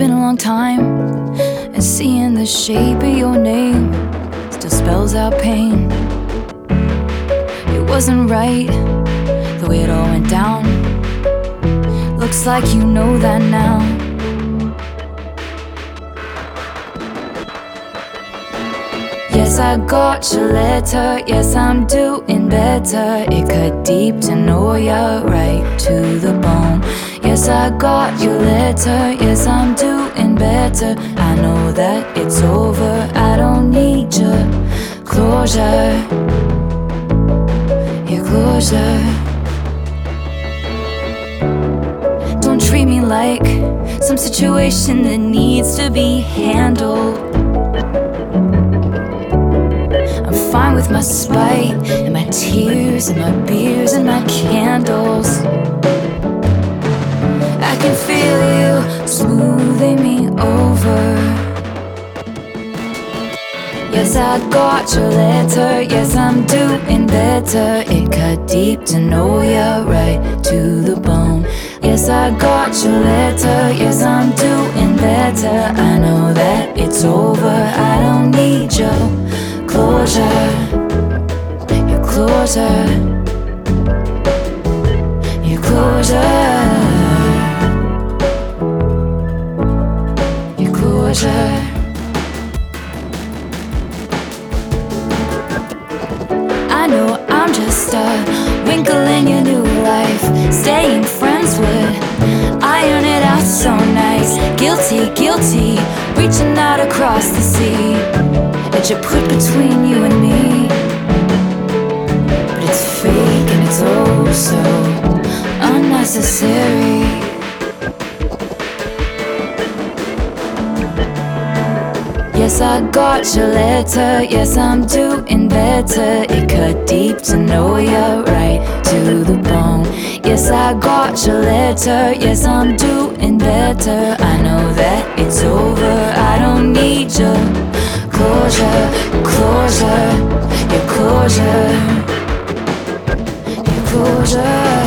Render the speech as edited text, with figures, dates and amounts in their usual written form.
been a long time, and seeing the shape of your name still spells out pain. It wasn't right, the way it all went down. Looks like you know that now. Yes, I got your letter, yes, I'm doing better. It cut deep to know you're right to the bone. Yes, I got your letter, yes, I'm doing better. I know that it's over, I don't need your closure. Your closure. Don't treat me like some situation that needs to be handled. I'm fine with my spite and my tears and my beers and my candles. I can feel you smoothing me over. Yes, I got your letter, yes, I'm doing better. It cut deep to know you're right to the bone. Yes, I got your letter, yes, I'm doing better. I know that it's over, I don't need your closure. Your closure. Your closure. Your closure. I know I'm just a wrinkle in your new life. Staying friends would iron it out so nice. Guilty, guilty, reaching out across the sea that you put between you and me. But it's fake and it's oh so unnecessary. Yes, I got your letter, yes, I'm doing better. It cut deep to know you're right to the bone. Yes, I got your letter, yes, I'm doing better. I know that it's over, I don't need your closure. Closure, your closure. Your closure.